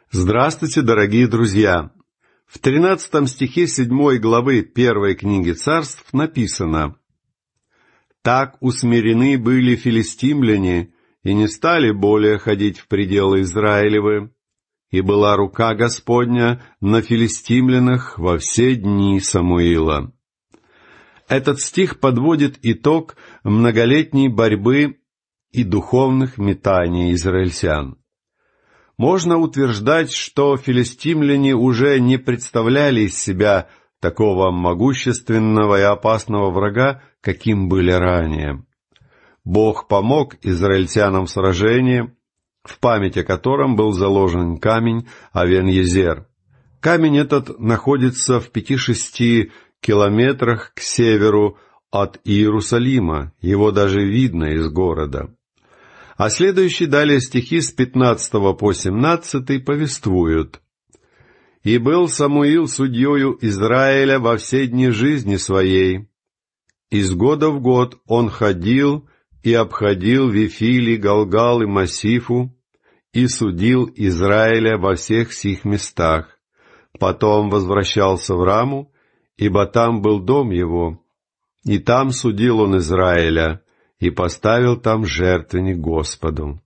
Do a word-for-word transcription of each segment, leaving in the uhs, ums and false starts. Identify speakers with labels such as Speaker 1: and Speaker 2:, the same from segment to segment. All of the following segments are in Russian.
Speaker 1: Здравствуйте, дорогие друзья! В тринадцатом стихе седьмой главы первой книги Царств написано: «Так усмирены были филистимляне, и не стали более ходить в пределы Израилевы, и была рука Господня на филистимлянах во все дни Самуила». Этот стих подводит итог многолетней борьбы и духовных метаний израильтян. Можно утверждать, что филистимляне уже не представляли из себя такого могущественного и опасного врага, каким были ранее. Бог помог израильтянам в сражении, в память о котором был заложен камень Авен-Езер. Камень этот находится в пяти-шести километрах к северу от Иерусалима, его даже видно из города. А следующие далее стихи с пятнадцатого по семнадцатый повествуют: «И был Самуил судьею Израиля во все дни жизни своей. Из года в год он ходил и обходил Вифили, Галгал и Массифу, и судил Израиля во всех сих местах. Потом возвращался в Раму, ибо там был дом его, и там судил он Израиля, и поставил там жертвенник Господу».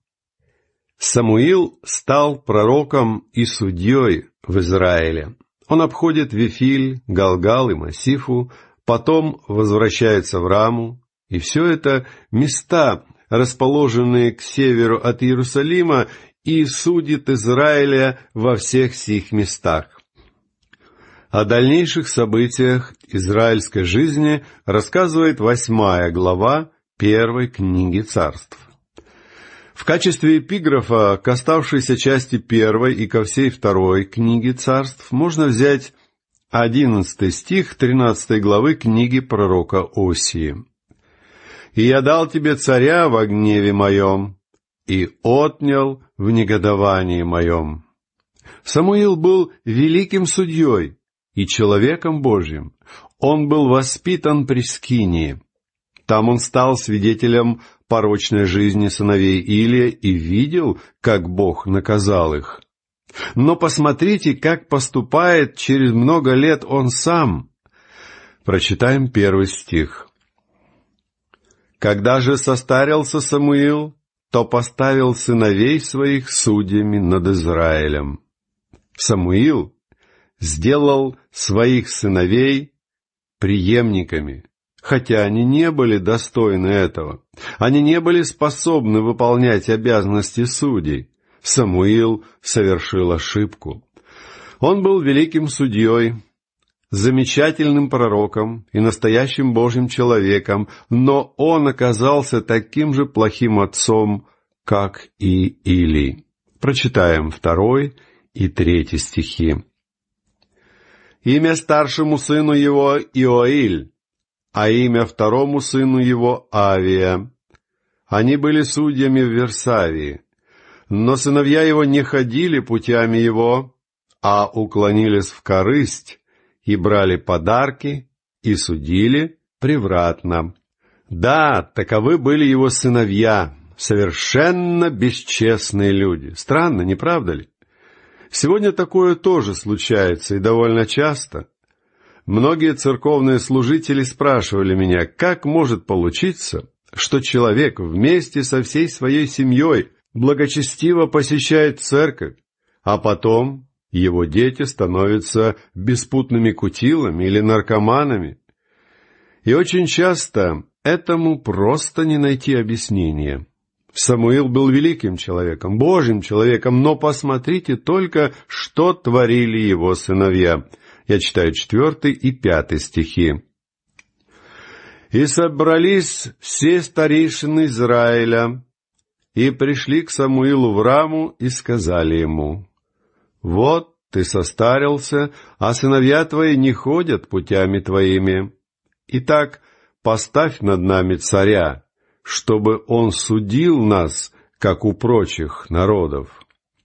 Speaker 1: Самуил стал пророком и судьей в Израиле. Он обходит Вифиль, Галгал и Массифу, потом возвращается в Раму, и все это места, расположенные к северу от Иерусалима, и судит Израиля во всех сих местах. О дальнейших событиях израильской жизни рассказывает восьмая глава первой книги Царств. В качестве эпиграфа к оставшейся части первой и ко всей второй книги Царств можно взять одиннадцатый стих тринадцатой главы книги пророка Осии. «И я дал тебе царя во гневе моем, и отнял в негодовании моем». Самуил был великим судьей и человеком Божьим. Он был воспитан при Скинии. Там он стал свидетелем порочной жизни сыновей Илия и видел, как Бог наказал их. Но посмотрите, как поступает через много лет он сам. Прочитаем первый стих. «Когда же состарился Самуил, то поставил сыновей своих судьями над Израилем». Самуил сделал своих сыновей преемниками, хотя они не были достойны этого. Они не были способны выполнять обязанности судей. Самуил совершил ошибку. Он был великим судьей, замечательным пророком и настоящим Божьим человеком, но он оказался таким же плохим отцом, как и Илий. Прочитаем второй и третий стихи. «Имя старшему сыну его Иоиль, а имя второму сыну его Авия. Они были судьями в Версавии, но сыновья его не ходили путями его, а уклонились в корысть и брали подарки и судили превратно. Да, таковы были его сыновья, совершенно бесчестные люди». Странно, не правда ли? Сегодня такое тоже случается и довольно часто. Многие церковные служители спрашивали меня, как может получиться, что человек вместе со всей своей семьей благочестиво посещает церковь, а потом его дети становятся беспутными кутилами или наркоманами. И очень часто этому просто не найти объяснения. Самуил был великим человеком, Божьим человеком, но посмотрите только, что творили его сыновья. Я читаю четвертый и пятый стихи. «И собрались все старейшины Израиля, и пришли к Самуилу в Раму, и сказали ему: вот ты состарился, а сыновья твои не ходят путями твоими. Итак, поставь над нами царя, чтобы он судил нас, как у прочих народов».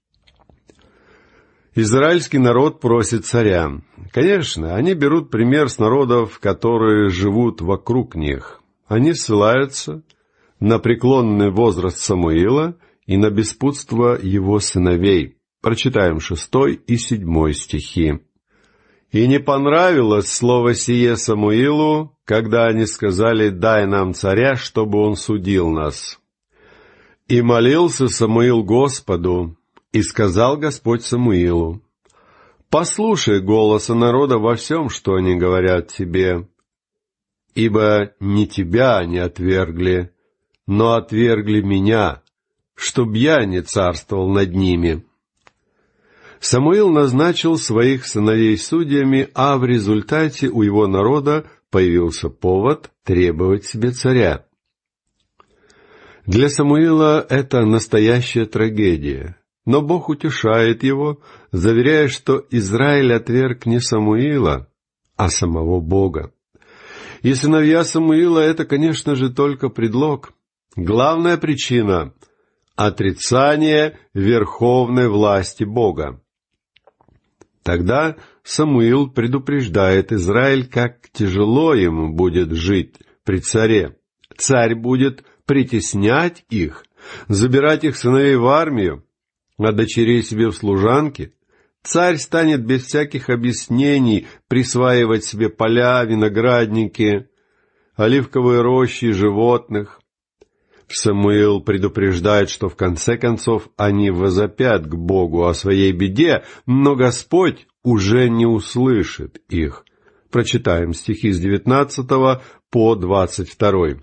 Speaker 1: Израильский народ просит царя. Конечно, они берут пример с народов, которые живут вокруг них. Они ссылаются на преклонный возраст Самуила и на беспутство его сыновей. Прочитаем шестой и седьмой стихи. «И не понравилось слово сие Самуилу, когда они сказали: дай нам царя, чтобы он судил нас. И молился Самуил Господу, и сказал Господь Самуилу: послушай голоса народа во всем, что они говорят тебе, ибо не тебя они отвергли, но отвергли меня, чтоб я не царствовал над ними». Самуил назначил своих сыновей судьями, а в результате у его народа появился повод требовать себе царя. Для Самуила это настоящая трагедия, но Бог утешает его, заверяя, что Израиль отверг не Самуила, а самого Бога. И сыновья Самуила — это, конечно же, только предлог. Главная причина — отрицание верховной власти Бога. Тогда Самуил предупреждает Израиль, как тяжело ему будет жить при царе. Царь будет притеснять их, забирать их сыновей в армию, а дочерей себе в служанки. Царь станет без всяких объяснений присваивать себе поля, виноградники, оливковые рощи, животных. Самуил предупреждает, что в конце концов они возопят к Богу о своей беде, но Господь уже не услышит их. Прочитаем стихи с девятнадцатого по двадцать второй.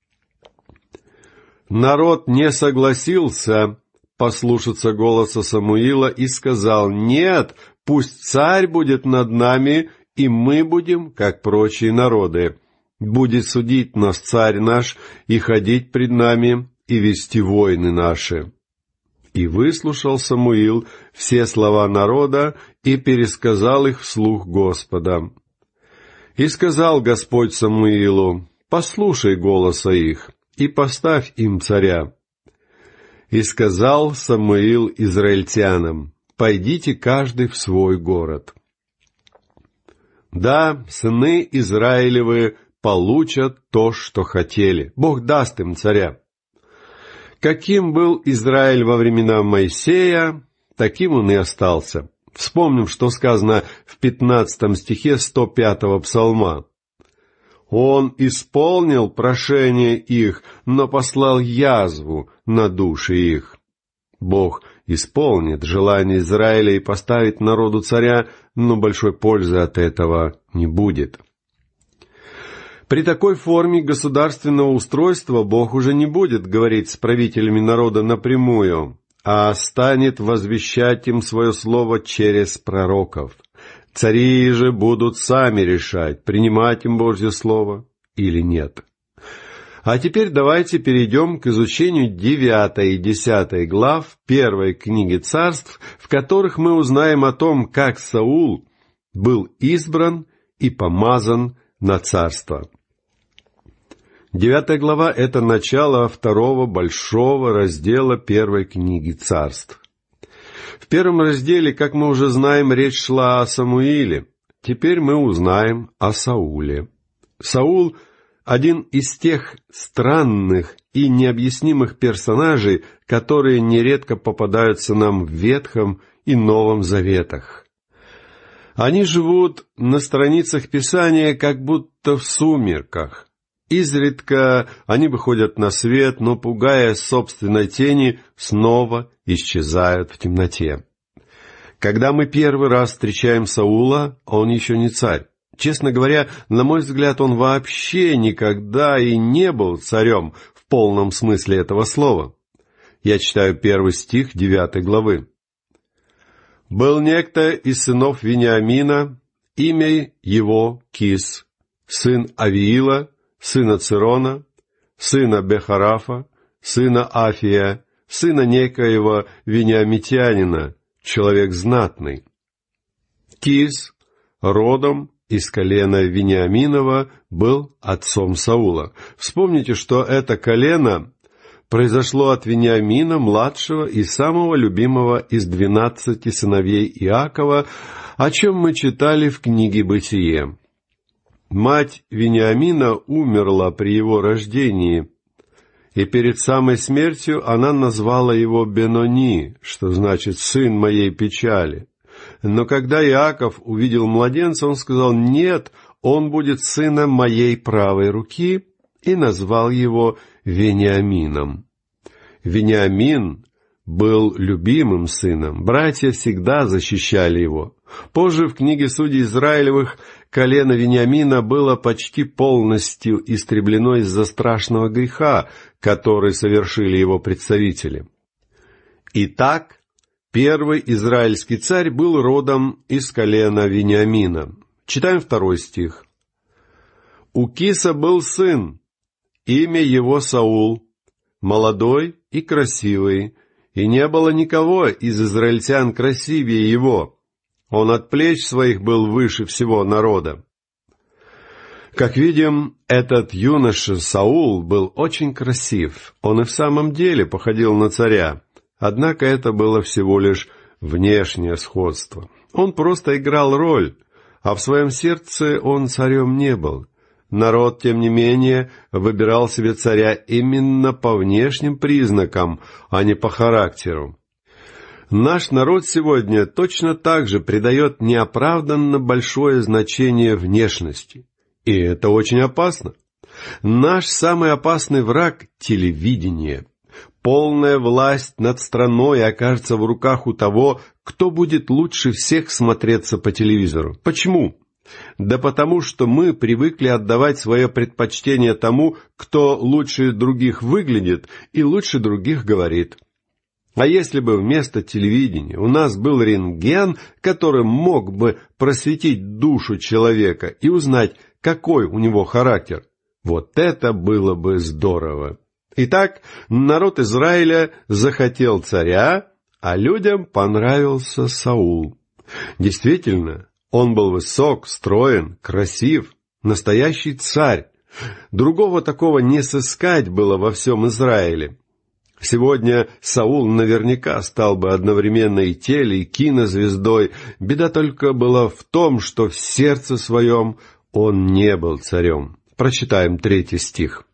Speaker 1: «Народ не согласился послушаться голоса Самуила и сказал: нет, пусть царь будет над нами, и мы будем, как прочие народы. Будет судить нас царь наш, и ходить пред нами, и вести войны наши». И выслушал Самуил все слова народа и пересказал их вслух Господа. И сказал Господь Самуилу: послушай голоса их, и поставь им царя. И сказал Самуил израильтянам: пойдите каждый в свой город. Да, сыны Израилевы получат то, что хотели. Бог даст им царя. Каким был Израиль во времена Моисея, таким он и остался. Вспомним, что сказано в пятнадцатом стихе сто пятого псалма. «Он исполнил прошение их, но послал язву на души их». Бог исполнит желание Израиля и поставит народу царя, но большой пользы от этого не будет. При такой форме государственного устройства Бог уже не будет говорить с правителями народа напрямую, а станет возвещать им свое слово через пророков. Цари же будут сами решать, принимать им Божье слово или нет. А теперь давайте перейдем к изучению девятой и десятой глав первой книги Царств, в которых мы узнаем о том, как Саул был избран и помазан на царство. Девятая глава — это начало второго большого раздела первой книги Царств. В первом разделе, как мы уже знаем, речь шла о Самуиле. Теперь мы узнаем о Сауле. Саул — один из тех странных и необъяснимых персонажей, которые нередко попадаются нам в Ветхом и Новом Заветах. Они живут на страницах Писания как будто в сумерках. Изредка они выходят на свет, но, пугая собственной тени, снова исчезают в темноте. Когда мы первый раз встречаем Саула, он еще не царь. Честно говоря, на мой взгляд, он вообще никогда и не был царем в полном смысле этого слова. Я читаю первый стих девятой главы. «Был некто из сынов Вениамина, имя его Кис, сын Авиила, сына Цирона, сына Бехарафа, сына Афия, сына некоего вениамитянина, человек знатный. Кис, родом из колена Вениаминова, был отцом Саула». Вспомните, что это колено произошло от Вениамина, младшего и самого любимого из двенадцати сыновей Иакова, о чем мы читали в книге «Бытие». Мать Вениамина умерла при его рождении, и перед самой смертью она назвала его Бенони, что значит «сын моей печали». Но когда Иаков увидел младенца, он сказал: «Нет, он будет сыном моей правой руки», и назвал его Вениамином. Вениамин был любимым сыном, братья всегда защищали его. Позже в книге Судей Израилевых колено Вениамина было почти полностью истреблено из-за страшного греха, который совершили его представители. Итак, первый израильский царь был родом из колена Вениамина. Читаем второй стих. «У Киса был сын, имя его Саул, молодой и красивый, и не было никого из израильтян красивее его. Он от плеч своих был выше всего народа». Как видим, этот юноша Саул был очень красив. Он и в самом деле походил на царя. Однако это было всего лишь внешнее сходство. Он просто играл роль, а в своем сердце он царем не был. Народ, тем не менее, выбирал себе царя именно по внешним признакам, а не по характеру. Наш народ сегодня точно так же придает неоправданно большое значение внешности. И это очень опасно. Наш самый опасный враг — телевидение. Полная власть над страной окажется в руках у того, кто будет лучше всех смотреться по телевизору. Почему? Да потому что мы привыкли отдавать свое предпочтение тому, кто лучше других выглядит и лучше других говорит. А если бы вместо телевидения у нас был рентген, который мог бы просветить душу человека и узнать, какой у него характер, вот это было бы здорово. Итак, народ Израиля захотел царя, а людям понравился Саул. Действительно, он был высок, строен, красив, настоящий царь. Другого такого не сыскать было во всем Израиле. Сегодня Саул наверняка стал бы одновременно и теле, и кинозвездой. Беда только была в том, что в сердце своем он не был царем. Прочитаем третий стих.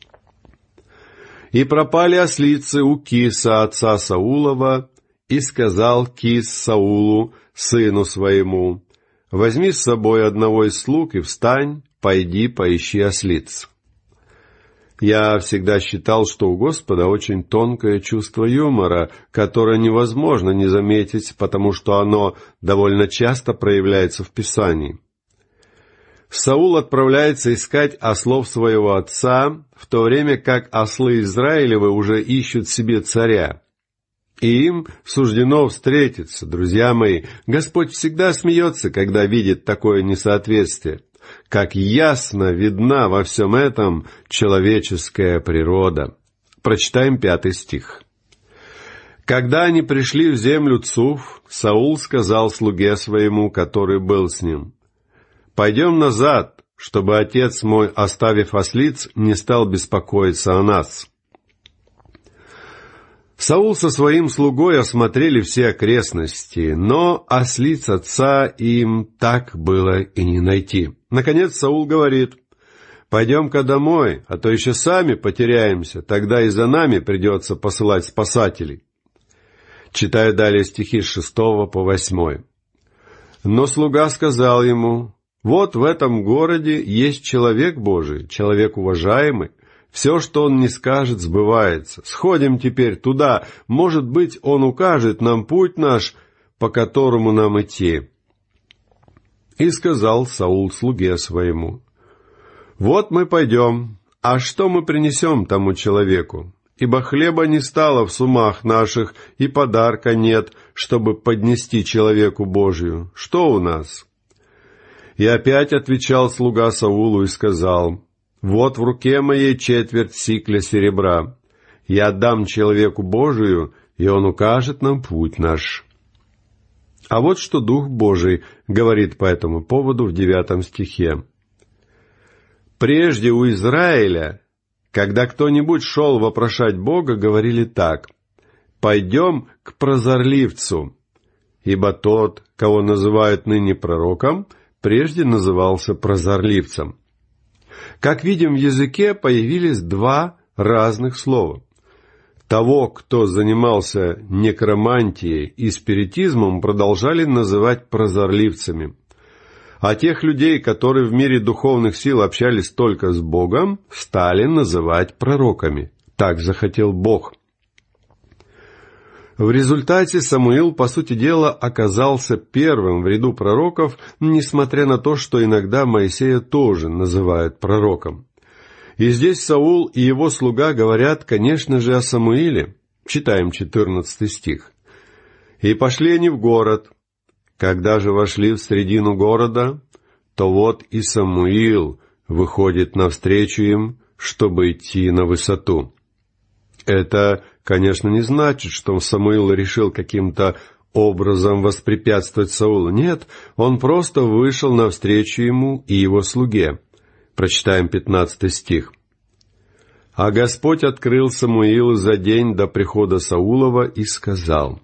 Speaker 1: «И пропали ослицы у Киса, отца Саулова, и сказал Кис Саулу, сыну своему: возьми с собой одного из слуг и встань, пойди поищи ослиц». Я всегда считал, что у Господа очень тонкое чувство юмора, которое невозможно не заметить, потому что оно довольно часто проявляется в Писании. Саул отправляется искать ослов своего отца, в то время как ослы Израилевы уже ищут себе царя. И им суждено встретиться, друзья мои. Господь всегда смеется, когда видит такое несоответствие. Как ясно видна во всем этом человеческая природа. Прочитаем пятый стих. «Когда они пришли в землю Цуф, Саул сказал слуге своему, который был с ним: пойдем назад, чтобы отец мой, оставив ослиц, не стал беспокоиться о нас». Саул со своим слугой осмотрели все окрестности, но ослиц отца им так было и не найти. Наконец Саул говорит: «Пойдем-ка домой, а то еще сами потеряемся, тогда и за нами придется посылать спасателей». Читаю далее стихи с шестого по восьмой. «Но слуга сказал ему: вот в этом городе есть человек Божий, человек уважаемый. Все, что он не скажет, сбывается. Сходим теперь туда, может быть, он укажет нам путь наш, по которому нам идти». И сказал Саул слуге своему: вот мы пойдем, а что мы принесем тому человеку? Ибо хлеба не стало в сумах наших, и подарка нет, чтобы поднести человеку Божию. Что у нас? И опять отвечал слуга Саулу и сказал: вот в руке моей четверть сикля серебра. Я отдам человеку Божию, и он укажет нам путь наш. А вот что Дух Божий говорит по этому поводу в девятом стихе. Прежде у Израиля, когда кто-нибудь шел вопрошать Бога, говорили так: пойдем к прозорливцу, ибо тот, кого называют ныне пророком, прежде назывался прозорливцем. Как видим, в языке появились два разных слова. Того, кто занимался некромантией и спиритизмом, продолжали называть прозорливцами. А тех людей, которые в мире духовных сил общались только с Богом, стали называть пророками. Так захотел Бог. В результате Самуил, по сути дела, оказался первым в ряду пророков, несмотря на то, что иногда Моисея тоже называют пророком. И здесь Саул и его слуга говорят, конечно же, о Самуиле. Читаем четырнадцатый стих. «И пошли они в город. Когда же вошли в средину города, то вот и Самуил выходит навстречу им, чтобы идти на высоту». Это, конечно, не значит, что Самуил решил каким-то образом воспрепятствовать Саулу. Нет, он просто вышел навстречу ему и его слуге. Прочитаем пятнадцатый стих. «А Господь открыл Самуилу за день до прихода Саулова и сказал».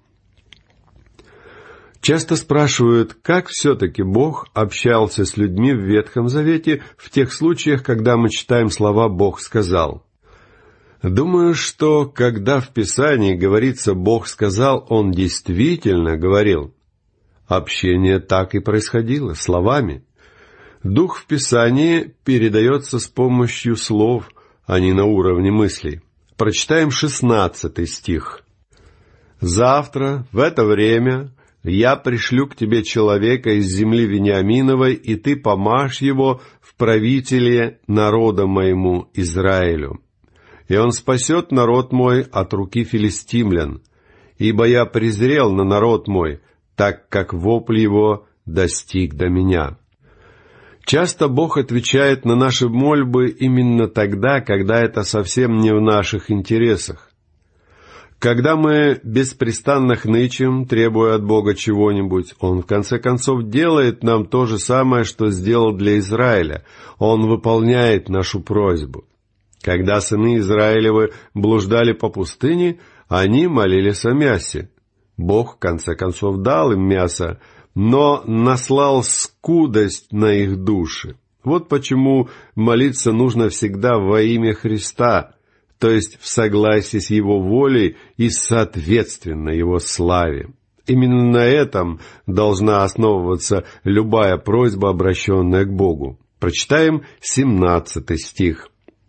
Speaker 1: Часто спрашивают, как все-таки Бог общался с людьми в Ветхом Завете в тех случаях, когда мы читаем слова «Бог сказал». Думаю, что когда в Писании говорится «Бог сказал», Он действительно говорил. Общение так и происходило, словами. Дух в Писании передается с помощью слов, а не на уровне мыслей. Прочитаем шестнадцатый стих. «Завтра, в это время, я пришлю к тебе человека из земли Вениаминовой, и ты помажь его в правителе народа моему Израилю. И он спасет народ мой от руки филистимлян, ибо я презрел на народ мой, так как вопль его достиг до меня». Часто Бог отвечает на наши мольбы именно тогда, когда это совсем не в наших интересах. Когда мы беспрестанно хнычем, требуя от Бога чего-нибудь, Он в конце концов делает нам то же самое, что сделал для Израиля. Он выполняет нашу просьбу. Когда сыны Израилевы блуждали по пустыне, они молились о мясе. Бог в конце концов дал им мясо, но наслал скудость на их души. Вот почему молиться нужно всегда во имя Христа, то есть в согласии с Его волей и соответственно Его славе. Именно на этом должна основываться любая просьба, обращенная к Богу. Прочитаем семнадцатый стих.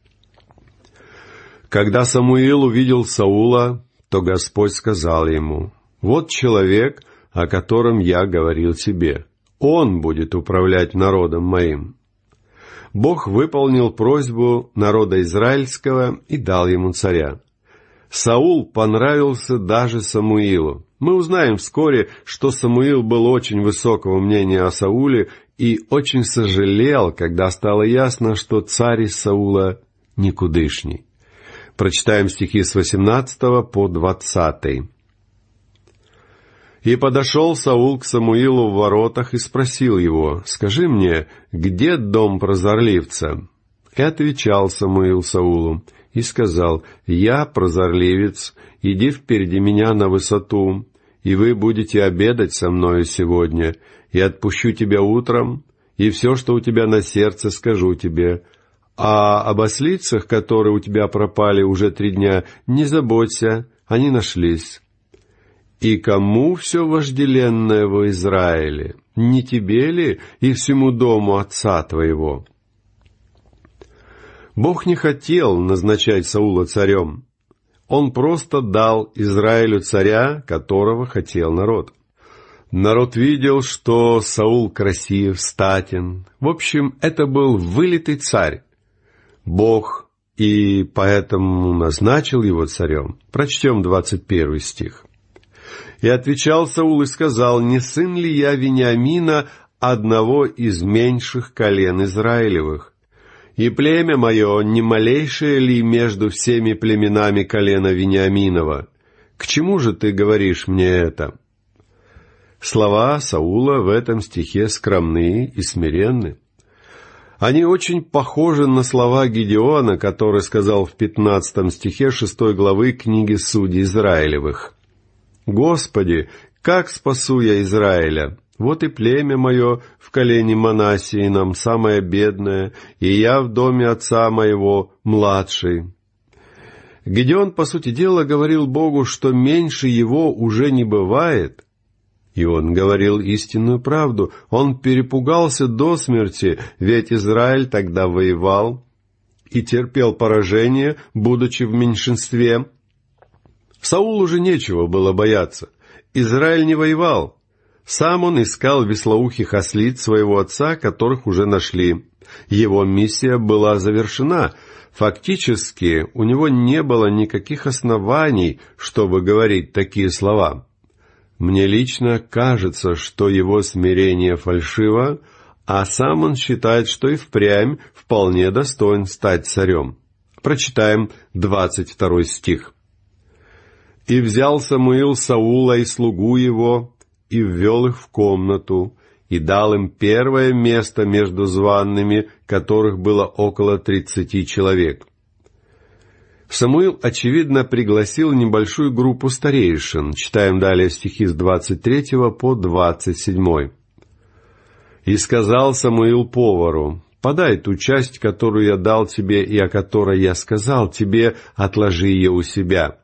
Speaker 1: «Когда Самуил увидел Саула, то Господь сказал ему: вот человек, о котором я говорил тебе. Он будет управлять народом моим». Бог выполнил просьбу народа израильского и дал ему царя. Саул понравился даже Самуилу. Мы узнаем вскоре, что Самуил был очень высокого мнения о Сауле и очень сожалел, когда стало ясно, что царь из Саула никудышний. Прочитаем стихи с восемнадцатого по двадцатый. «И подошел Саул к Самуилу в воротах и спросил его: скажи мне, где дом прозорливца? И отвечал Самуил Саулу и сказал: я прозорливец, иди впереди меня на высоту, и вы будете обедать со мною сегодня, и отпущу тебя утром, и все, что у тебя на сердце, скажу тебе. А об ослицах, которые у тебя пропали уже три дня, не заботься, они нашлись. И кому все вожделенное во Израиле? Не тебе ли и всему дому отца твоего?» Бог не хотел назначать Саула царем. Он просто дал Израилю царя, которого хотел народ. Народ видел, что Саул красив, статен. В общем, это был вылитый царь. Бог и поэтому назначил его царем. Прочтем двадцать первый стих. «И отвечал Саул и сказал: не сын ли я Вениамина, одного из меньших колен Израилевых? И племя мое не малейшее ли между всеми племенами колена Вениаминова? К чему же ты говоришь мне это?» Слова Саула в этом стихе скромны и смиренны. Они очень похожи на слова Гедеона, который сказал в пятнадцатом стихе шестой главы книги Судей Израилевых: «Господи, как спасу я Израиля? Вот и племя мое в колене Манассиином самое бедное, и я в доме отца моего младший». Гедеон, по сути дела, говорил Богу, что меньше его уже не бывает. И он говорил истинную правду. Он перепугался до смерти, ведь Израиль тогда воевал и терпел поражение, будучи в меньшинстве. Саулу уже нечего было бояться. Израиль не воевал. Сам он искал веслоухих ослиц своего отца, которых уже нашли. Его миссия была завершена. Фактически, у него не было никаких оснований, чтобы говорить такие слова. Мне лично кажется, что его смирение фальшиво, а сам он считает, что и впрямь вполне достоин стать царем. Прочитаем двадцать второй стих. «И взял Самуил Саула и слугу его, и ввел их в комнату, и дал им первое место между званными, которых было около тридцати человек». Самуил, очевидно, пригласил небольшую группу старейшин. Читаем далее стихи с двадцать третьего по двадцать седьмой. «И сказал Самуил повару: подай ту часть, которую я дал тебе и о которой я сказал тебе, отложи ее у себя.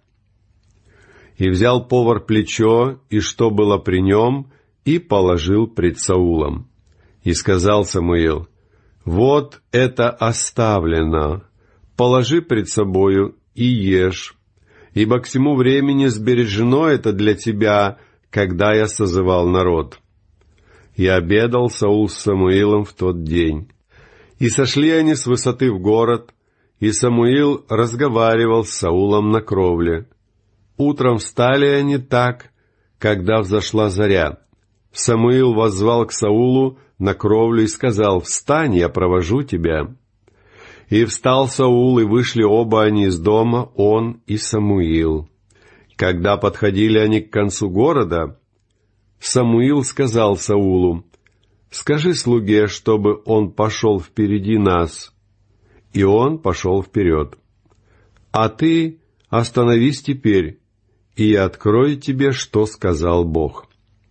Speaker 1: И взял повар плечо, и что было при нем, и положил пред Саулом. И сказал Самуил: вот это оставлено, положи пред собою и ешь, ибо к сему времени сбережено это для тебя, когда я созывал народ. И обедал Саул с Самуилом в тот день. И сошли они с высоты в город, и Самуил разговаривал с Саулом на кровле. Утром встали они так, когда взошла заря. Самуил воззвал к Саулу на кровлю и сказал: «Встань, я провожу тебя». И встал Саул, и вышли оба они из дома, он и Самуил. Когда подходили они к концу города, Самуил сказал Саулу: «Скажи слуге, чтобы он пошел впереди нас». И он пошел вперед. «А ты остановись теперь, и я открою тебе, что сказал Бог».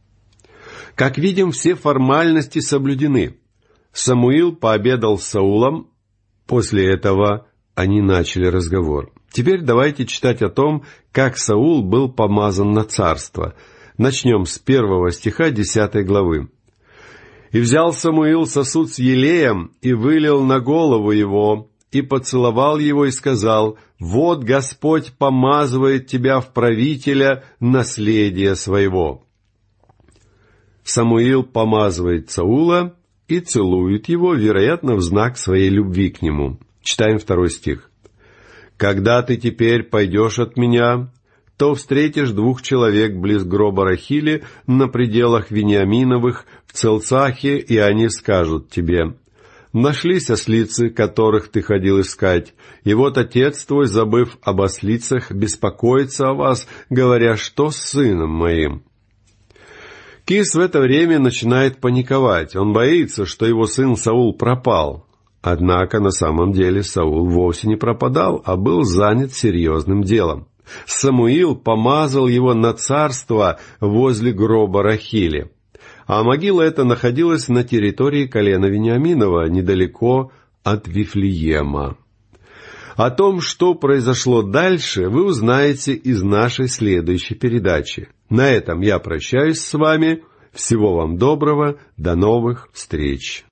Speaker 1: Как видим, все формальности соблюдены. Самуил пообедал с Саулом. После этого они начали разговор. Теперь давайте читать о том, как Саул был помазан на царство. Начнем с первого стиха десятой главы. «И взял Самуил сосуд с елеем, и вылил на голову его, и поцеловал его, и сказал: вот Господь помазывает тебя в правителя наследия своего». Самуил помазывает Саула и целует его, вероятно, в знак своей любви к нему. Читаем второй стих. «Когда ты теперь пойдешь от меня, то встретишь двух человек близ гроба Рахили на пределах Вениаминовых в Целцахе, и они скажут тебе: нашлись ослицы, которых ты ходил искать, и вот отец твой, забыв об ослицах, беспокоится о вас, говоря: что с сыном моим?» Кис в это время начинает паниковать. Он боится, что его сын Саул пропал. Однако на самом деле Саул вовсе не пропадал, а был занят серьезным делом. Самуил помазал его на царство возле гроба Рахили. А могила эта находилась на территории колена Вениаминова, недалеко от Вифлеема. О том, что произошло дальше, вы узнаете из нашей следующей передачи. На этом я прощаюсь с вами. Всего вам доброго. До новых встреч.